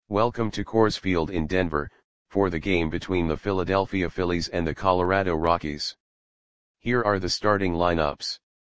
Welcome to Coors Field in Denver, for the game between the Philadelphia Phillies and the Colorado Rockies. Here are the starting lineups.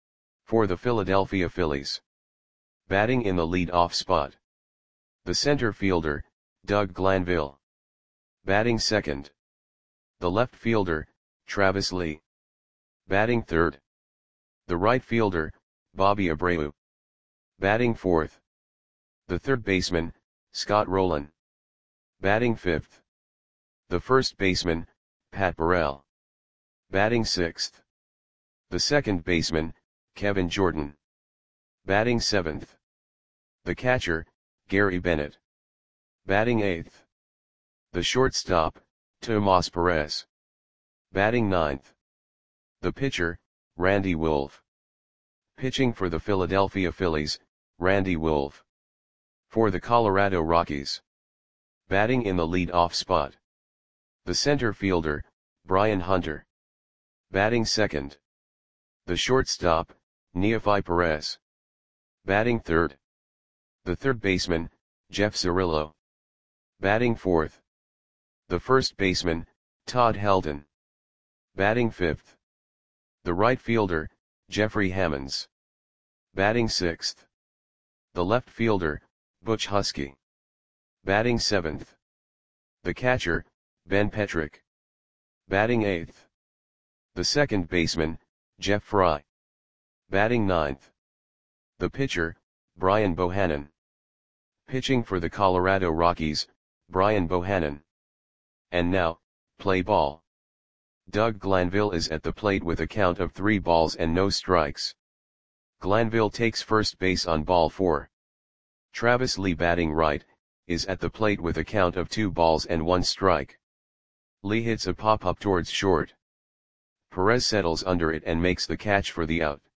For the Philadelphia Phillies. Batting in the lead-off spot. The center fielder, Doug Glanville. Batting second. The left fielder, Travis Lee. Batting third. The right fielder, Bobby Abreu. Batting fourth. The third baseman, Scott Rolen. Batting fifth. The first baseman, Pat Burrell. Batting sixth. The second baseman, Kevin Jordan. Batting seventh. The catcher, Gary Bennett. Batting eighth. The shortstop, Tomas Perez. Batting ninth. The pitcher, Randy Wolf. Pitching for the Philadelphia Phillies, Randy Wolf. For the Colorado Rockies. Batting in the lead-off spot. The center fielder, Brian Hunter. Batting second. The shortstop, Neefi Perez. Batting third. The third baseman, Jeff Cirillo. Batting fourth. The first baseman, Todd Helton. Batting fifth. The right fielder, Jeffrey Hammonds. Batting sixth. The left fielder, Butch Husky. Batting seventh. The catcher, Ben Petrick. Batting eighth. The second baseman, Jeff Fry. Batting ninth. The pitcher, Brian Bohannon. Pitching for the Colorado Rockies, Brian Bohannon. And now, play ball. Doug Glanville is at the plate with a count of 3 balls and no strikes. Glanville takes first base on ball 4. Travis Lee, batting right, is at the plate with a count of 2 balls and 1 strike. Lee hits a pop-up towards short. Perez settles under it and makes the catch for the out.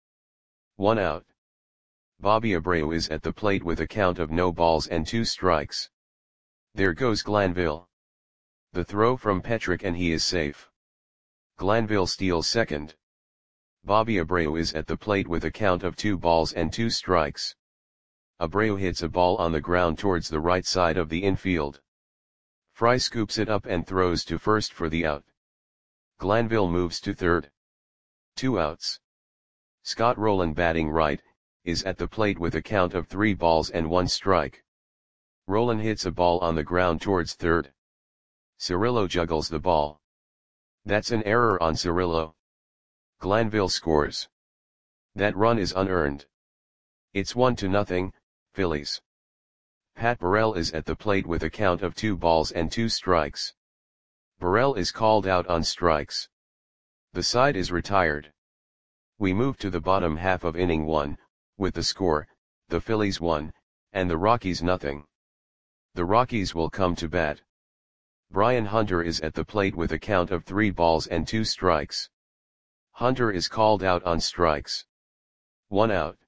1 out. Bobby Abreu is at the plate with a count of no balls and 2 strikes. There goes Glanville. The throw from Petrick and he is safe. Glanville steals second. Bobby Abreu is at the plate with a count of 2 balls and 2 strikes. Abreu hits a ball on the ground towards the right side of the infield. Fry scoops it up and throws to first for the out. Glanville moves to third. 2 outs. Scott Rolen, batting right, is at the plate with a count of 3 balls and 1 strike. Rolen hits a ball on the ground towards third. Cirillo juggles the ball. That's an error on Cirillo. Glanville scores. That run is unearned. It's 1-0, Phillies. Pat Burrell is at the plate with a count of 2 balls and 2 strikes. Burrell is called out on strikes. The side is retired. We move to the bottom half of inning 1, with the score, the Phillies 1, and the Rockies 0. The Rockies will come to bat. Brian Hunter is at the plate with a count of 3 balls and 2 strikes. Hunter is called out on strikes. 1 out.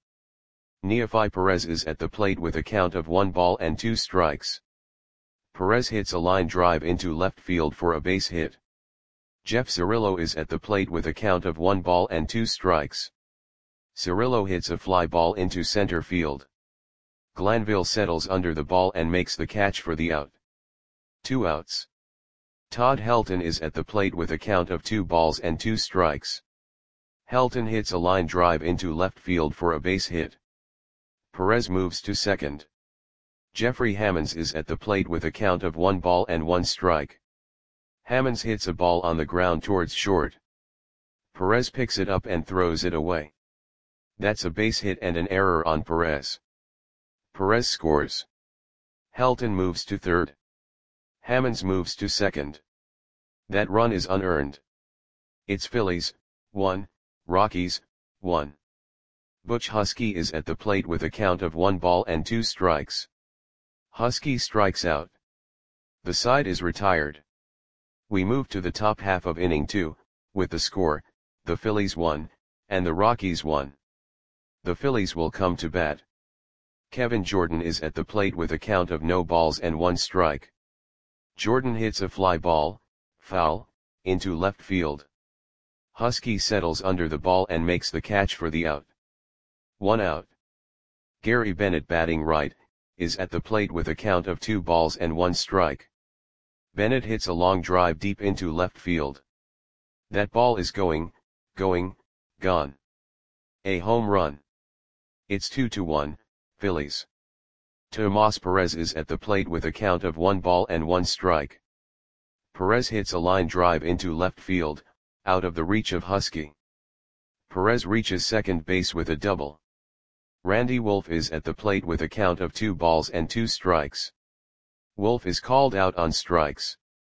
Neefi Perez is at the plate with a count of 1 ball and 2 strikes. Perez hits a line drive into left field for a base hit. Jeff Cirillo is at the plate with a count of 1 ball and 2 strikes. Cirillo hits a fly ball into center field. Glanville settles under the ball and makes the catch for the out. 2 outs. Todd Helton is at the plate with a count of 2 balls and 2 strikes. Helton hits a line drive into left field for a base hit. Perez moves to second. Jeffrey Hammonds is at the plate with a count of 1 ball and 1 strike. Hammonds hits a ball on the ground towards short. Perez picks it up and throws it away. That's a base hit and an error on Perez. Perez scores. Helton moves to third. Hammonds moves to second. That run is unearned. It's Phillies 1, Rockies 1. Butch Husky is at the plate with a count of 1 ball and 2 strikes. Husky strikes out. The side is retired. We move to the top half of inning 2, with the score, the Phillies 1, and the Rockies 1. The Phillies will come to bat. Kevin Jordan is at the plate with a count of no balls and 1 strike. Jordan hits a fly ball, foul, into left field. Husky settles under the ball and makes the catch for the out. 1 out. Gary Bennett, batting right, is at the plate with a count of 2 balls and 1 strike. Bennett hits a long drive deep into left field. That ball is going, gone. A home run. It's 2-1, Phillies. Tomas Perez is at the plate with a count of 1 ball and 1 strike. Perez hits a line drive into left field, out of the reach of Husky. Perez reaches second base with a double. Randy Wolf is at the plate with a count of 2 balls and 2 strikes. Wolf is called out on strikes.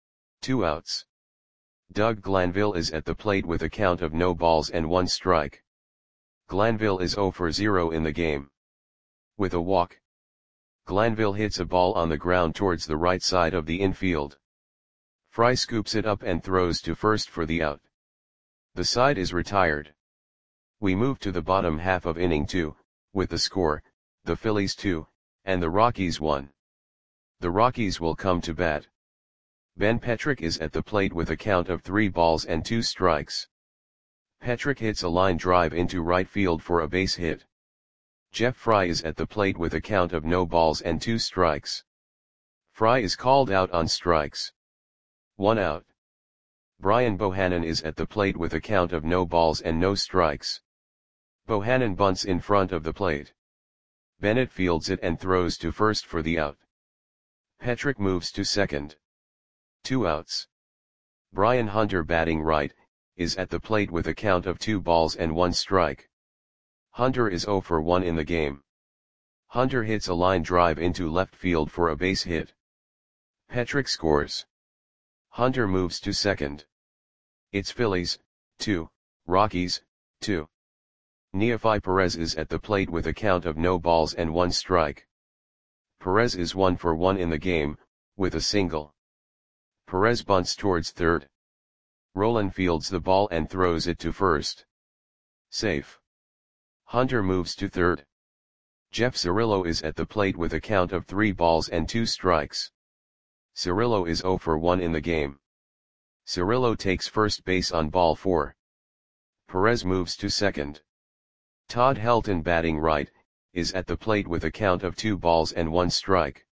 2 outs. Doug Glanville is at the plate with a count of no balls and 1 strike. Glanville is 0 for 0 in the game. With a walk, Glanville hits a ball on the ground towards the right side of the infield. Fry scoops it up and throws to first for the out. The side is retired. We move to the bottom half of inning 2, with the score, the Phillies 2, and the Rockies 1. The Rockies will come to bat. Ben Petrick is at the plate with a count of 3 balls and 2 strikes. Petrick hits a line drive into right field for a base hit. Jeff Fry is at the plate with a count of no balls and 2 strikes. Fry is called out on strikes. 1 out. Brian Bohannon is at the plate with a count of no balls and no strikes. Bohannon bunts in front of the plate. Bennett fields it and throws to first for the out. Petrick moves to second. 2 outs. Brian Hunter, batting right, is at the plate with a count of 2 balls and 1 strike. Hunter is 0 for 1 in the game. Hunter hits a line drive into left field for a base hit. Petrick scores. Hunter moves to second. It's Phillies, 2, Rockies, 2. Neefi Perez is at the plate with a count of no balls and 1 strike. Perez is 1 for 1 in the game, with a single. Perez bunts towards third. Rolen fields the ball and throws it to first. Safe. Hunter moves to third. Jeff Cirillo is at the plate with a count of 3 balls and 2 strikes. Cirillo is 0 for 1 in the game. Cirillo takes first base on ball 4. Perez moves to second. Todd Helton, batting right, is at the plate with a count of 2 balls and 1 strike.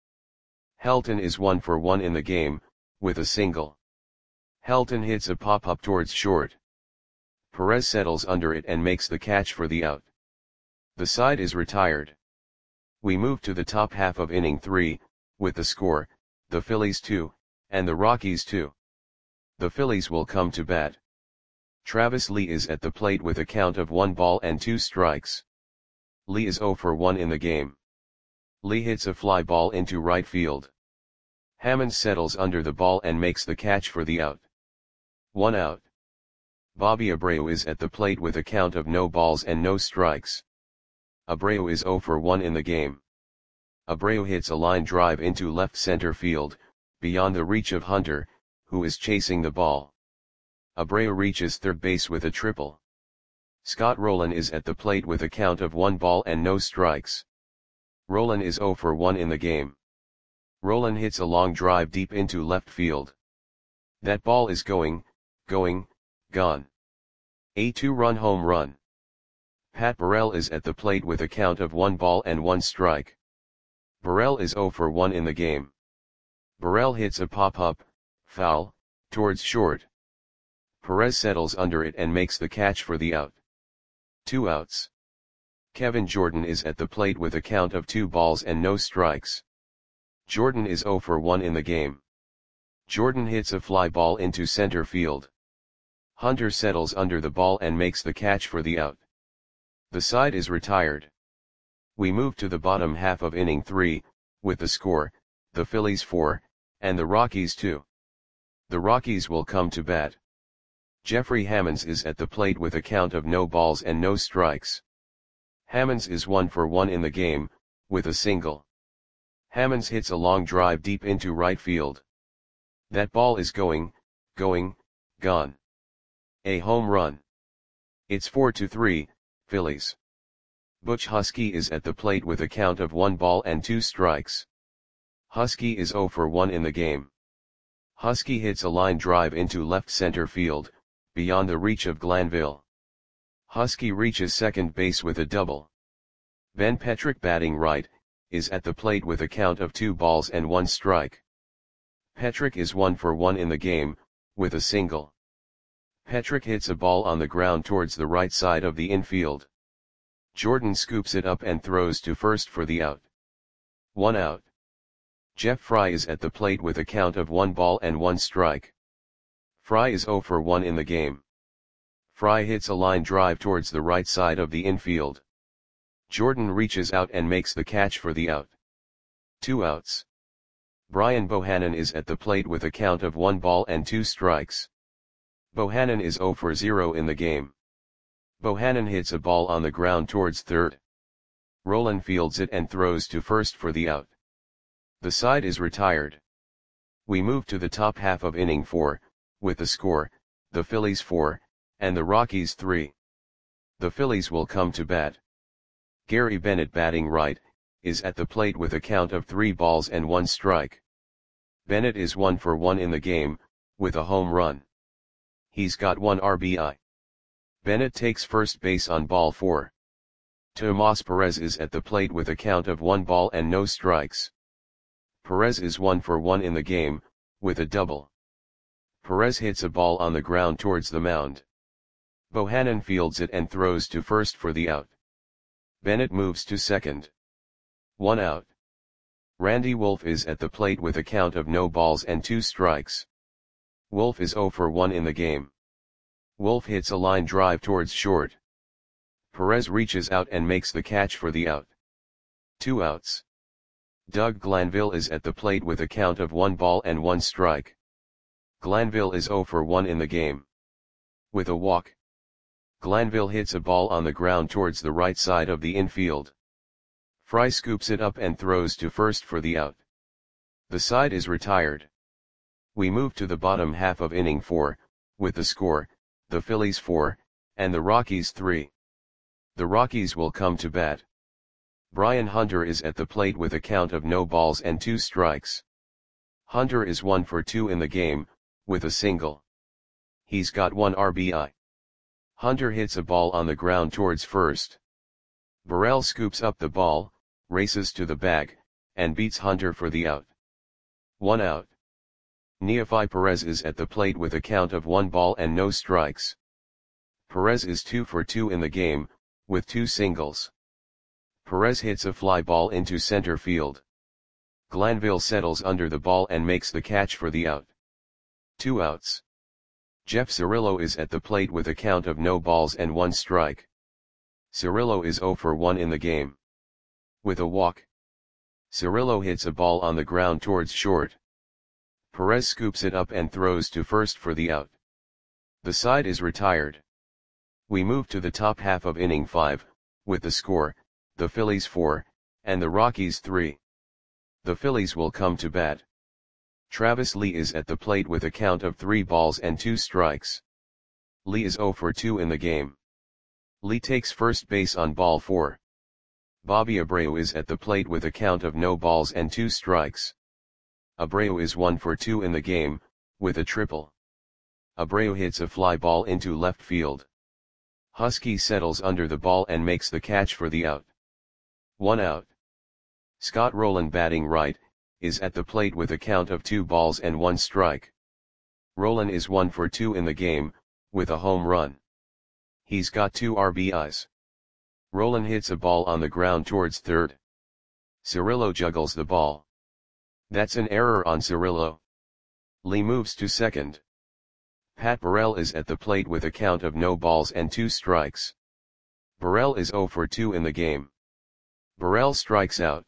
Helton is 1 for 1 in the game, with a single. Helton hits a pop-up towards short. Perez settles under it and makes the catch for the out. The side is retired. We move to the top half of inning 3, with the score, the Phillies 2, and the Rockies 2. The Phillies will come to bat. Travis Lee is at the plate with a count of 1 ball and 2 strikes. Lee is 0 for 1 in the game. Lee hits a fly ball into right field. Hammonds settles under the ball and makes the catch for the out. 1 out. Bobby Abreu is at the plate with a count of no balls and no strikes. Abreu is 0 for 1 in the game. Abreu hits a line drive into left center field, beyond the reach of Hunter, who is chasing the ball. Abreu reaches third base with a triple. Scott Rolen is at the plate with a count of 1 ball and no strikes. Rolen is 0 for 1 in the game. Rolen hits a long drive deep into left field. That ball is going, gone. A 2-run home run. Pat Burrell is at the plate with a count of 1 ball and 1 strike. Burrell is 0 for 1 in the game. Burrell hits a pop-up, foul, towards short. Perez settles under it and makes the catch for the out. 2 outs. Kevin Jordan is at the plate with a count of 2 balls and no strikes. Jordan is 0 for 1 in the game. Jordan hits a fly ball into center field. Hunter settles under the ball and makes the catch for the out. The side is retired. We move to the bottom half of inning 3, with the score, the Phillies 4, and the Rockies 2. The Rockies will come to bat. Jeffrey Hammonds is at the plate with a count of no balls and no strikes. Hammonds is 1 for 1 in the game, with a single. Hammonds hits a long drive deep into right field. That ball is going, gone. A home run. It's 4-3, Phillies. Butch Husky is at the plate with a count of 1 ball and 2 strikes. Husky is 0 for 1 in the game. Husky hits a line drive into left center field, beyond the reach of Glanville. Husky reaches second base with a double. Ben Petrick, batting right, is at the plate with a count of 2 balls and 1 strike. Petrick is 1 for 1 in the game, with a single. Petrick hits a ball on the ground towards the right side of the infield. Jordan scoops it up and throws to first for the out. 1 out. Jeff Fry is at the plate with a count of 1 ball and 1 strike. Fry is 0 for 1 in the game. Fry hits a line drive towards the right side of the infield. Jordan reaches out and makes the catch for the out. 2 outs. Brian Bohannon is at the plate with a count of 1 ball and 2 strikes. Bohannon is 0 for 0 in the game. Bohannon hits a ball on the ground towards third. Rolen fields it and throws to first for the out. The side is retired. We move to the top half of inning 4, with the score, the Phillies 4, and the Rockies 3. The Phillies will come to bat. Gary Bennett, batting right, is at the plate with a count of 3 balls and 1 strike. Bennett is 1 for 1 in the game, with a home run. He's got 1 RBI. Bennett takes first base on ball 4. Tomas Perez is at the plate with a count of 1 ball and no strikes. Perez is 1 for 1 in the game, with a double. Perez hits a ball on the ground towards the mound. Bohannon fields it and throws to first for the out. Bennett moves to second. 1 out. Randy Wolf is at the plate with a count of no balls and 2 strikes. Wolf is 0 for 1 in the game. Wolf hits a line drive towards short. Perez reaches out and makes the catch for the out. 2 outs. Doug Glanville is at the plate with a count of 1 ball and 1 strike. Glanville is 0 for 1 in the game. With a walk. Glanville hits a ball on the ground towards the right side of the infield. Fry scoops it up and throws to first for the out. The side is retired. We move to the bottom half of inning 4, with the score, the Phillies 4, and the Rockies 3. The Rockies will come to bat. Brian Hunter is at the plate with a count of no balls and 2 strikes. Hunter is 1 for 2 in the game, with a single. He's got 1 RBI. Hunter hits a ball on the ground towards first. Burrell scoops up the ball, races to the bag, and beats Hunter for the out. 1 out. Neefi Perez is at the plate with a count of 1 ball and no strikes. Perez is 2 for 2 in the game, with 2 singles. Perez hits a fly ball into center field. Glanville settles under the ball and makes the catch for the out. 2 outs. Jeff Cirillo is at the plate with a count of no balls and 1 strike. Cirillo is 0 for 1 in the game. With a walk. Cirillo hits a ball on the ground towards short. Perez scoops it up and throws to first for the out. The side is retired. We move to the top half of inning 5, with the score, the Phillies 4, and the Rockies 3. The Phillies will come to bat. Travis Lee is at the plate with a count of 3 balls and 2 strikes. Lee is 0 for 2 in the game. Lee takes first base on ball 4. Bobby Abreu is at the plate with a count of no balls and 2 strikes. Abreu is 1 for 2 in the game, with a triple. Abreu hits a fly ball into left field. Husky settles under the ball and makes the catch for the out. 1 out. Scott Rolen, batting right, is at the plate with a count of 2 balls and 1 strike. Rolen is 1 for 2 in the game, with a home run. He's got 2 RBIs. Rolen hits a ball on the ground towards third. Cirillo juggles the ball. That's an error on Cirillo. Lee moves to second. Pat Burrell is at the plate with a count of no balls and 2 strikes. Burrell is 0 for 2 in the game. Burrell strikes out.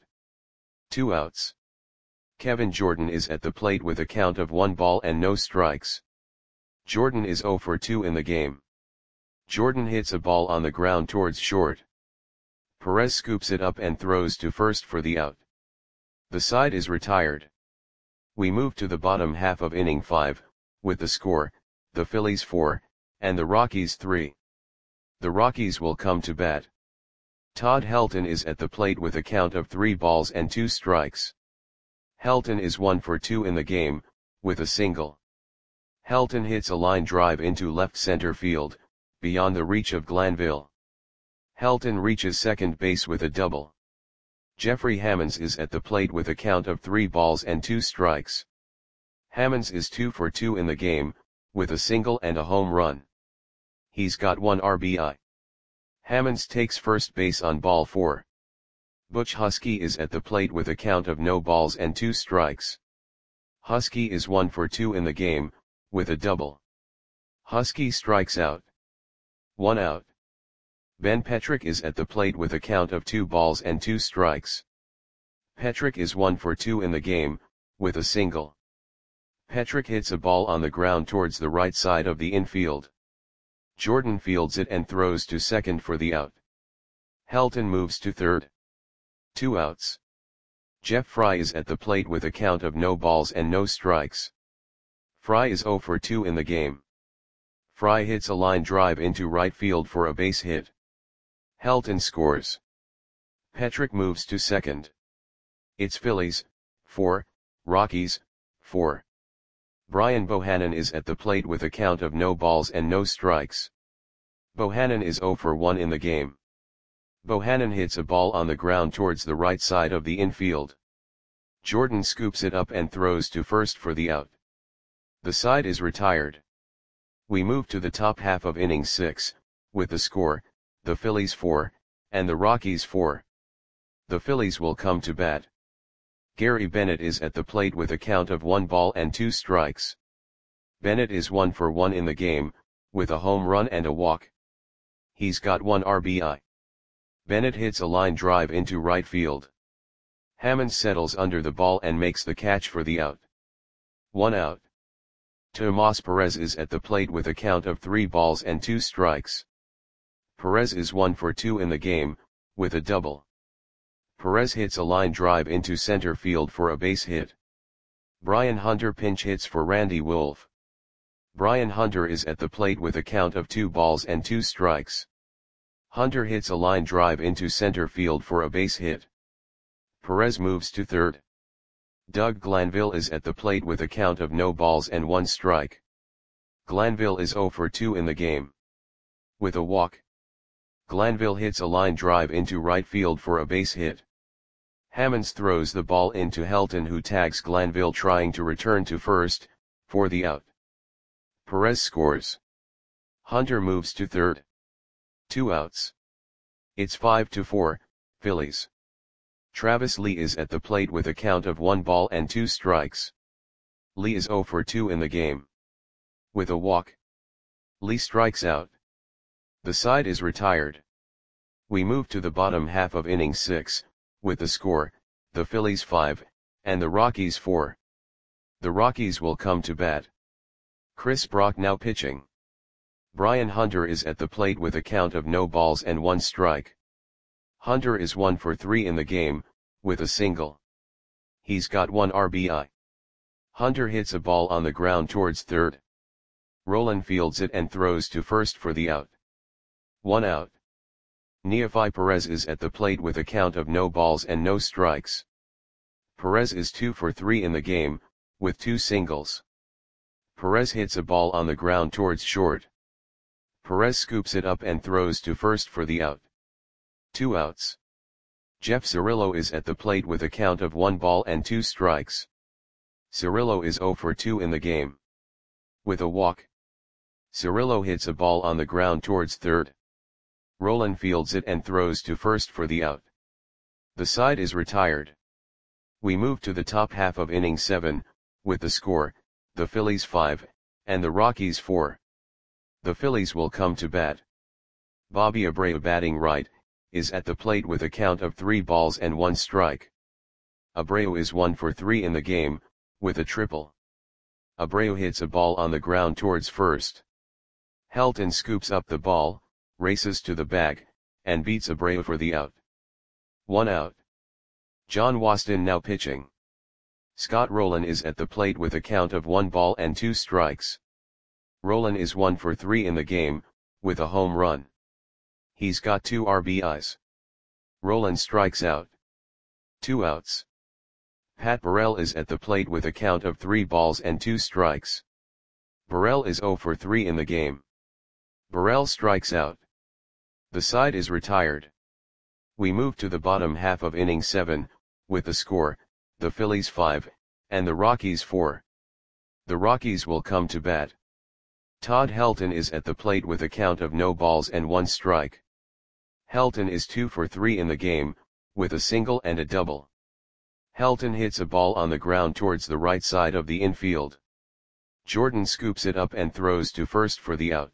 2 outs. Kevin Jordan is at the plate with a count of 1 ball and no strikes. Jordan is 0 for 2 in the game. Jordan hits a ball on the ground towards short. Perez scoops it up and throws to first for the out. The side is retired. We move to the bottom half of inning 5, with the score, the Phillies 4, and the Rockies 3. The Rockies will come to bat. Todd Helton is at the plate with a count of 3 balls and 2 strikes. Helton is 1 for 2 in the game, with a single. Helton hits a line drive into left center field, beyond the reach of Glanville. Helton reaches second base with a double. Jeffrey Hammonds is at the plate with a count of 3 balls and 2 strikes. Hammonds is 2 for 2 in the game, with a single and a home run. He's got 1 RBI. Hammonds takes first base on ball 4. Butch Husky is at the plate with a count of no balls and 2 strikes. Husky is 1 for 2 in the game, with a double. Husky strikes out. 1 out. Ben Petrick is at the plate with a count of 2 balls and 2 strikes. Petrick is 1 for 2 in the game, with a single. Petrick hits a ball on the ground towards the right side of the infield. Jordan fields it and throws to second for the out. Helton moves to third. 2 outs. Jeff Fry is at the plate with a count of no balls and no strikes. Fry is 0 for 2 in the game. Fry hits a line drive into right field for a base hit. Helton scores. Petrick moves to second. It's Phillies, 4, Rockies, 4. Brian Bohannon is at the plate with a count of no balls and no strikes. Bohannon is 0 for 1 in the game. Bohannon hits a ball on the ground towards the right side of the infield. Jordan scoops it up and throws to first for the out. The side is retired. We move to the top half of inning 6, with the score, the Phillies 4, and the Rockies 4. The Phillies will come to bat. Gary Bennett is at the plate with a count of 1 ball and 2 strikes. Bennett is 1 for 1 in the game, with a home run and a walk. He's got 1 RBI. Bennett hits a line drive into right field. Hammond settles under the ball and makes the catch for the out. 1 out. Tomas Perez is at the plate with a count of 3 balls and 2 strikes. Perez is 1 for 2 in the game, with a double. Perez hits a line drive into center field for a base hit. Brian Hunter pinch hits for Randy Wolf. Brian Hunter is at the plate with a count of 2 balls and 2 strikes. Hunter hits a line drive into center field for a base hit. Perez moves to third. Doug Glanville is at the plate with a count of no balls and 1 strike. Glanville is 0 for 2 in the game. With a walk. Glanville hits a line drive into right field for a base hit. Hammonds throws the ball into Helton, who tags Glanville trying to return to first, for the out. Perez scores. Hunter moves to third. 2 outs. It's 5-4, Phillies. Travis Lee is at the plate with a count of 1 ball and 2 strikes. Lee is 0 for 2 in the game. With a walk. Lee strikes out. The side is retired. We move to the bottom half of inning 6, with the score, the Phillies 5, and the Rockies 4. The Rockies will come to bat. Chris Brock now pitching. Brian Hunter is at the plate with a count of no balls and 1 strike. Hunter is 1 for 3 in the game, with a single. He's got 1 RBI. Hunter hits a ball on the ground towards third. Rolen fields it and throws to first for the out. 1 out. Neefi Perez is at the plate with a count of no balls and no strikes. Perez is 2 for 3 in the game, with 2 singles. Perez hits a ball on the ground towards short. Perez scoops it up and throws to first for the out. 2 outs. Jeff Cirillo is at the plate with a count of 1 ball and 2 strikes. Cirillo is 0 for 2 in the game. With a walk. Cirillo hits a ball on the ground towards third. Rolen fields it and throws to first for the out. The side is retired. We move to the top half of inning 7, with the score, the Phillies 5, and the Rockies 4. The Phillies will come to bat. Bobby Abreu, batting right, is at the plate with a count of 3 balls and 1 strike. Abreu is 1 for 3 in the game, with a triple. Abreu hits a ball on the ground towards first. Helton scoops up the ball, races to the bag, and beats Abreu for the out. 1 out. John Waston now pitching. Scott Rolen is at the plate with a count of 1 ball and 2 strikes. Rolen is 1 for 3 in the game, with a home run. He's got 2 RBIs. Rolen strikes out. 2 outs. Pat Burrell is at the plate with a count of 3 balls and 2 strikes. Burrell is 0 for 3 in the game. Burrell strikes out. The side is retired. We move to the bottom half of inning 7, with the score, the Phillies 5, and the Rockies 4. The Rockies will come to bat. Todd Helton is at the plate with a count of no balls and 1 strike. Helton is 2 for 3 in the game, with a single and a double. Helton hits a ball on the ground towards the right side of the infield. Jordan scoops it up and throws to first for the out.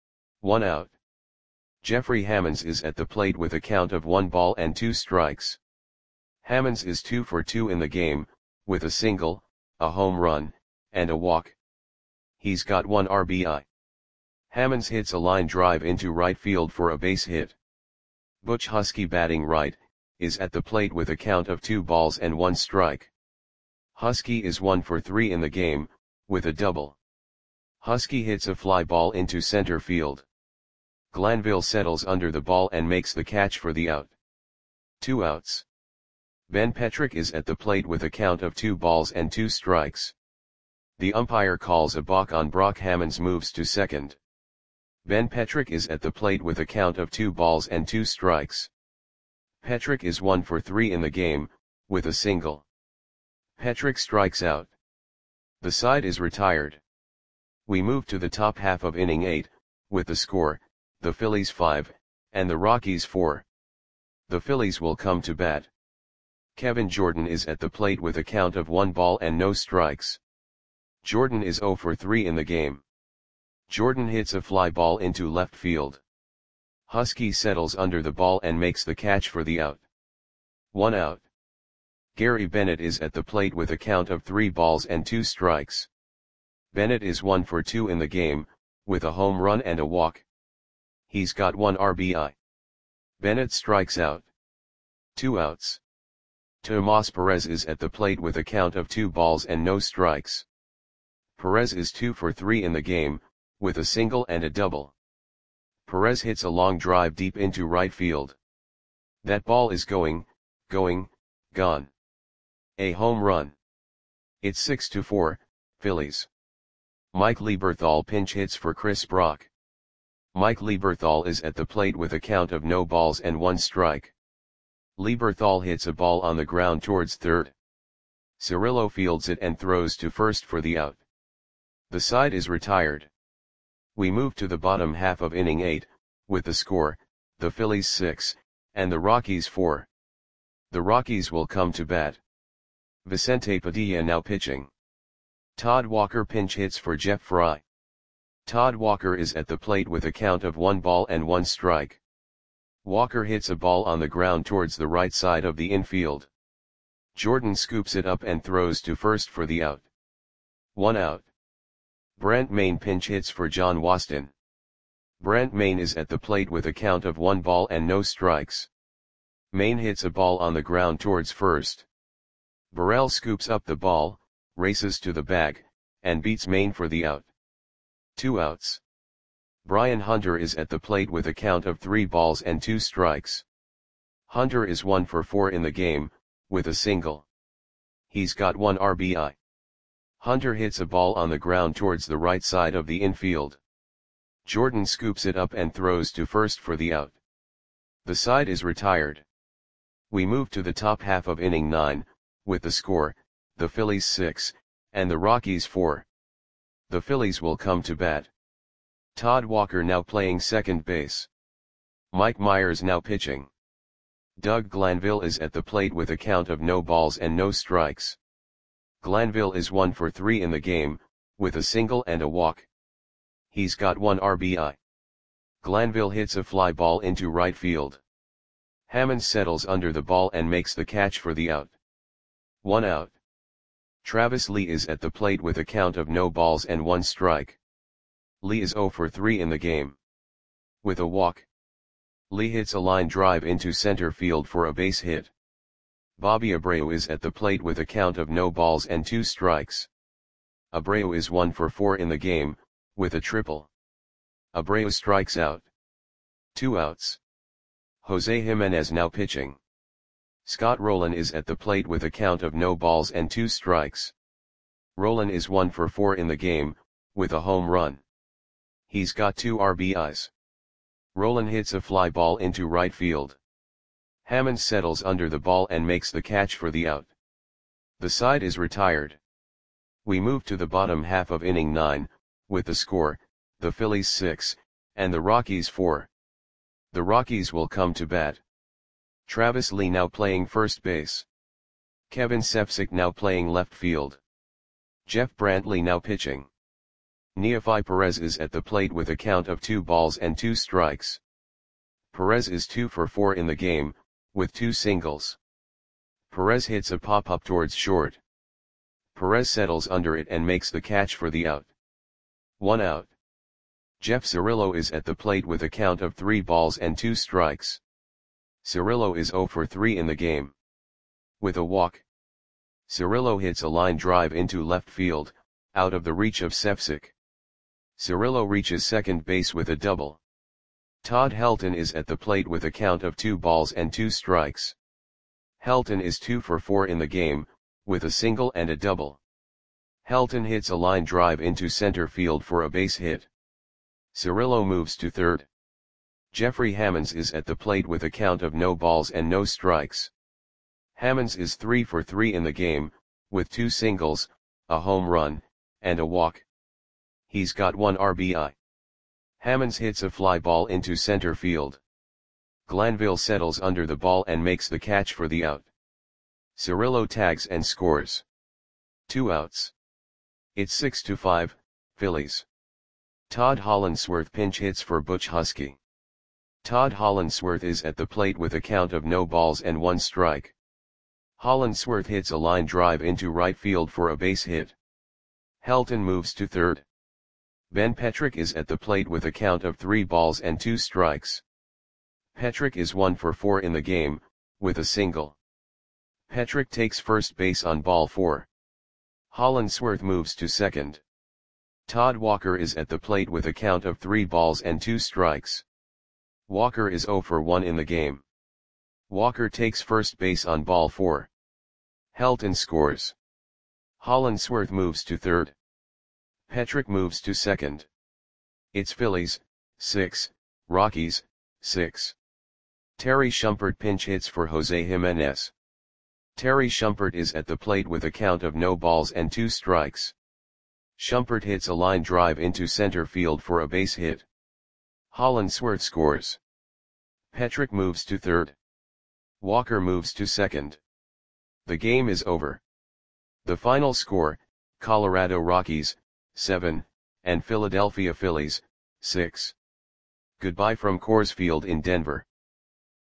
1 out. Jeffrey Hammonds is at the plate with a count of 1 ball and 2 strikes. Hammonds is 2 for 2 in the game, with a single, a home run, and a walk. He's got 1 RBI. Hammonds hits a line drive into right field for a base hit. Butch Husky, batting right, is at the plate with a count of 2 balls and 1 strike. Husky is 1 for 3 in the game, with a double. Husky hits a fly ball into center field. Glanville settles under the ball and makes the catch for the out. 2 outs. Ben Petrick is at the plate with a count of 2 balls and 2 strikes. The umpire calls a balk on Brock. Hammonds moves to second. Ben Petrick is at the plate with a count of 2 balls and 2 strikes. Petrick is 1 for 3 in the game, with a single. Petrick strikes out. The side is retired. We move to the top half of inning 8, with the score, the Phillies 5, and the Rockies 4. The Phillies will come to bat. Kevin Jordan is at the plate with a count of 1 ball and no strikes. Jordan is 0 for 3 in the game. Jordan hits a fly ball into left field. Husky settles under the ball and makes the catch for the out. 1 out. Gary Bennett is at the plate with a count of 3 balls and 2 strikes. Bennett is 1 for 2 in the game, with a home run and a walk. He's got 1 RBI. Bennett strikes out. 2 outs. Tomas Perez is at the plate with a count of 2 balls and no strikes. Perez is 2 for 3 in the game, with a single and a double. Perez hits a long drive deep into right field. That ball is going, gone. A home run. It's 6-4, Phillies. Mike Lieberthal pinch hits for Chris Brock. Mike Lieberthal is at the plate with a count of no balls and 1 strike. Lieberthal hits a ball on the ground towards third. Cirillo fields it and throws to first for the out. The side is retired. We move to the bottom half of inning 8, with the score, the Phillies 6, and the Rockies 4. The Rockies will come to bat. Vicente Padilla now pitching. Todd Walker pinch hits for Jeff Fry. Todd Walker is at the plate with a count of 1 ball and 1 strike. Walker hits a ball on the ground towards the right side of the infield. Jordan scoops it up and throws to first for the out. 1 out. Brent Maine pinch hits for John Waston. Brent Maine is at the plate with a count of 1 ball and no strikes. Maine hits a ball on the ground towards first. Burrell scoops up the ball, races to the bag, and beats Maine for the out. 2 outs. Brian Hunter is at the plate with a count of 3 balls and 2 strikes. Hunter is 1 for 4 in the game, with a single. He's got 1 RBI. Hunter hits a ball on the ground towards the right side of the infield. Jordan scoops it up and throws to first for the out. The side is retired. We move to the top half of inning 9, with the score, the Phillies 6, and the Rockies 4. The Phillies will come to bat. Todd Walker now playing second base. Mike Myers now pitching. Doug Glanville is at the plate with a count of no balls and no strikes. Glanville is 1 for 3 in the game, with a single and a walk. He's got 1 RBI. Glanville hits a fly ball into right field. Hammond settles under the ball and makes the catch for the out. 1 out. Travis Lee is at the plate with a count of no balls and 1 strike. Lee is 0 for 3 in the game. With a walk. Lee hits a line drive into center field for a base hit. Bobby Abreu is at the plate with a count of no balls and 2 strikes. Abreu is 1 for 4 in the game, with a triple. Abreu strikes out. 2 outs. Jose Jimenez now pitching. Scott Rowland is at the plate with a count of no balls and 2 strikes. Rowland is 1 for 4 in the game, with a home run. He's got 2 RBIs. Rowland hits a fly ball into right field. Hammonds settles under the ball and makes the catch for the out. The side is retired. We move to the bottom half of inning 9, with the score, the Phillies 6, and the Rockies 4. The Rockies will come to bat. Travis Lee now playing first base. Kevin Sepsic now playing left field. Jeff Brantley now pitching. Neefi Perez is at the plate with a count of 2 balls and 2 strikes. Perez is 2 for 4 in the game, with 2 singles. Perez hits a pop-up towards short. Perez settles under it and makes the catch for the out. 1 out. Jeff Cirillo is at the plate with a count of 3 balls and 2 strikes. Cirillo is 0 for 3 in the game. With a walk. Cirillo hits a line drive into left field, out of the reach of Sepsic. Cirillo reaches second base with a double. Todd Helton is at the plate with a count of 2 balls and 2 strikes. Helton is 2 for 4 in the game, with a single and a double. Helton hits a line drive into center field for a base hit. Cirillo moves to third. Jeffrey Hammonds is at the plate with a count of no balls and no strikes. Hammonds is 3 for 3 in the game, with 2 singles, a home run, and a walk. He's got 1 RBI. Hammonds hits a fly ball into center field. Glanville settles under the ball and makes the catch for the out. Cirillo tags and scores. 2 outs. It's 6-5, Phillies. Todd Hollandsworth pinch hits for Butch Husky. Todd Hollandsworth is at the plate with a count of no balls and 1 strike. Hollandsworth hits a line drive into right field for a base hit. Helton moves to third. Ben Petrick is at the plate with a count of 3 balls and 2 strikes. Petrick is 1 for 4 in the game, with a single. Petrick takes first base on ball 4. Hollandsworth moves to second. Todd Walker is at the plate with a count of 3 balls and 2 strikes. Walker is 0 for 1 in the game. Walker takes first base on ball 4. Helton scores. Hollandsworth moves to third. Petrick moves to second. It's Phillies, 6, Rockies, 6. Terry Shumpert pinch hits for Jose Jimenez. Terry Shumpert is at the plate with a count of no balls and 2 strikes. Shumpert hits a line drive into center field for a base hit. Hollandsworth scores. Petrick moves to third. Walker moves to second. The game is over. The final score, Colorado Rockies, 7, and Philadelphia Phillies, 6. Goodbye from Coors Field in Denver.